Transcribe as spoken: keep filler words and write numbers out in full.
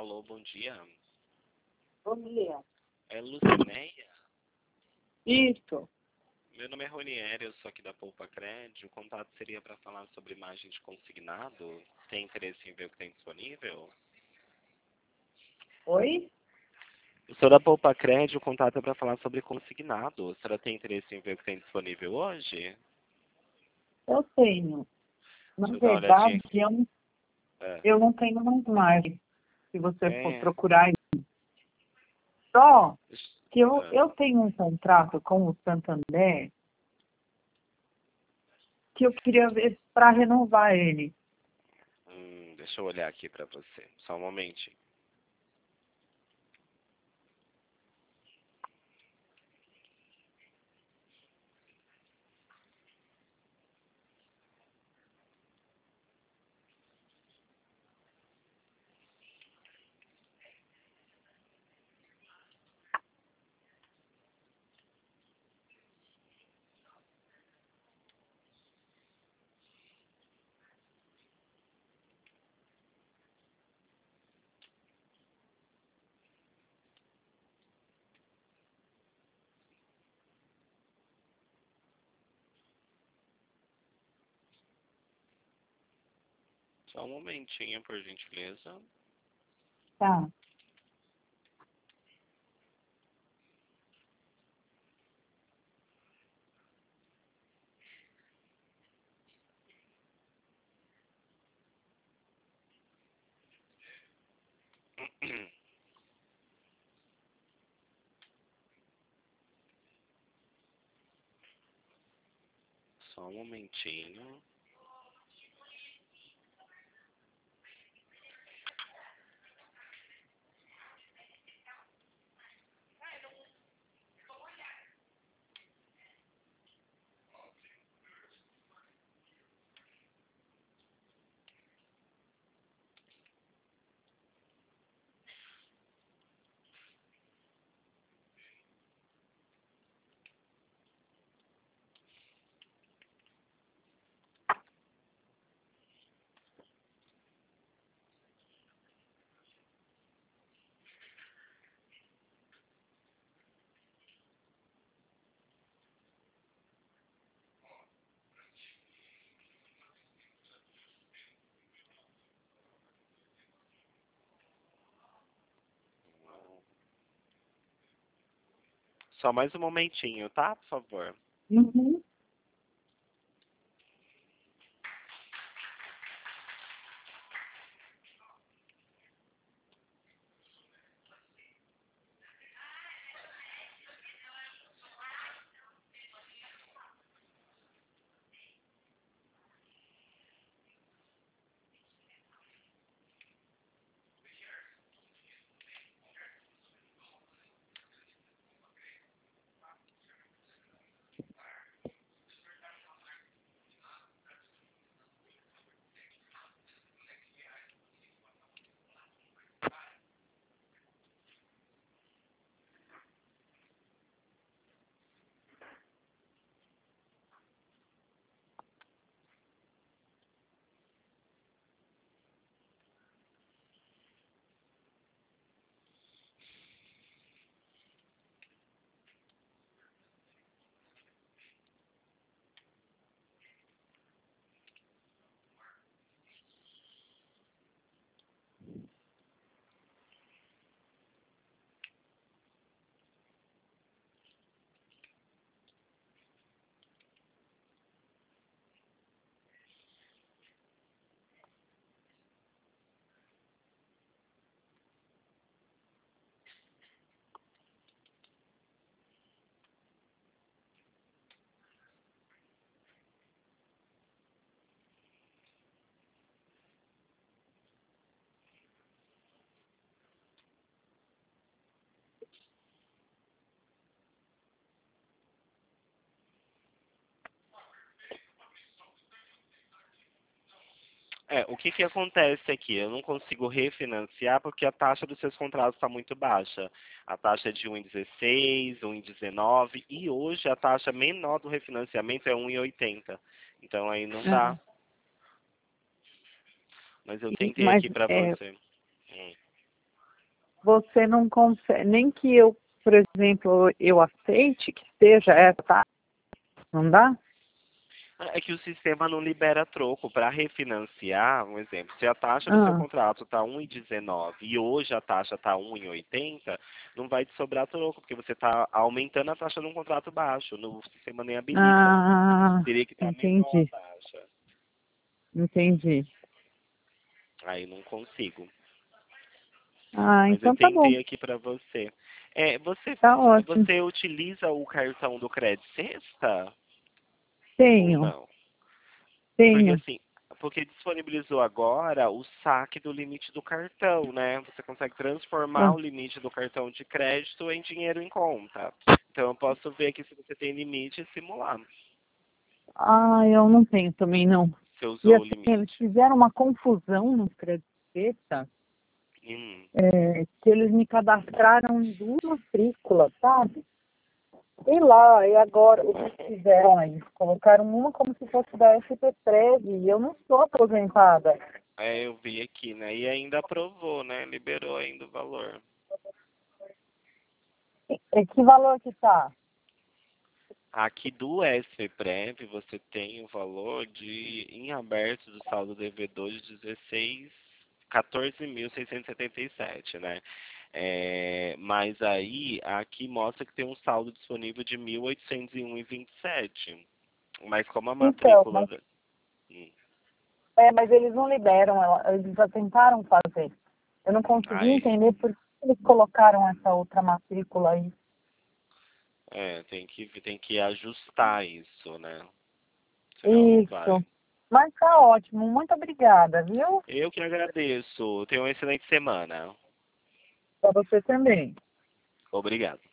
Alô, bom dia. Bom dia. É Lucinéia? Isso. Meu nome é Ronieri, eu sou aqui da Poupa Crédito. O contato seria para falar sobre imagem de consignado. Tem interesse em ver o que tem disponível? Oi? Eu sou da Poupa Crédito, o contato é para falar sobre consignado. A senhora tem interesse em ver o que tem disponível hoje? Eu tenho. Na Deixa eu dar uma olhadinha verdade, aqui. eu, não- É. eu não tenho mais margem, se você for É. procurar aí. Só que eu, É. eu tenho um contrato com o Santander que eu queria ver para renovar ele. Hum, deixa eu olhar aqui para você. Só um momentinho. Só um momentinho, por gentileza. Tá. Só um momentinho. Só mais um momentinho, tá? Por favor. Uhum. É, o que que acontece aqui? Eu não consigo refinanciar porque a taxa dos seus contratos está muito baixa. A taxa é de um vírgula dezesseis, um vírgula dezenove e hoje a taxa menor do refinanciamento é um vírgula oitenta. Então aí não dá. Ah, Mas eu e- tentei mas aqui para é, você. Hum. você não consegue, nem que eu, por exemplo, eu aceite que seja essa, tá? Não dá? É que o sistema não libera troco para refinanciar, um exemplo. Se a taxa do seu Ah, contrato está um vírgula dezenove e hoje a taxa está um vírgula oitenta, não vai te sobrar troco, porque você está aumentando a taxa num contrato baixo. No sistema nem habilita. ah, Teria que estar menor a entendi, taxa. entendi. Aí não consigo. Ah, Mas eu então tá bom, tentei aqui para você. É, você, tá ótimo. você utiliza o cartão do Crédito Sexta ou Tenho, não? Porque tenho. assim, porque disponibilizou agora o saque do limite do cartão, né? Você consegue transformar Ah, o limite do cartão de crédito em dinheiro em conta. Então eu posso ver aqui se você tem limite e simular. ah, eu não tenho também, não. Você E usou o assim, eles limite. fizeram uma confusão no Crédito Sexta, Hum, é, que eles me cadastraram em duas matrículas, sabe? E lá, e agora, o que fizeram aí? Colocaram uma como se fosse da S P treze, e eu não sou aposentada. é, eu vi aqui, né? E ainda aprovou, né? Liberou ainda o valor. E, e que valor que tá? Aqui do S-Prev você tem o valor de em aberto do saldo devedor de dezesseis, quatorze mil seiscentos e setenta e sete, né? É, mas aí aqui mostra que tem um saldo disponível de mil oitocentos e um e vinte e sete. Mas como a Então, matrícula mas, da- hum, é, mas eles não liberam, ela- eles já tentaram fazer. Eu não consegui aí entender por que eles colocaram essa outra matrícula aí. é, tem que tem que ajustar isso, né? Senão não vai. Isso. Mas tá ótimo, muito obrigada, viu? Eu que agradeço. Tenha uma excelente semana. Para você também. Obrigado.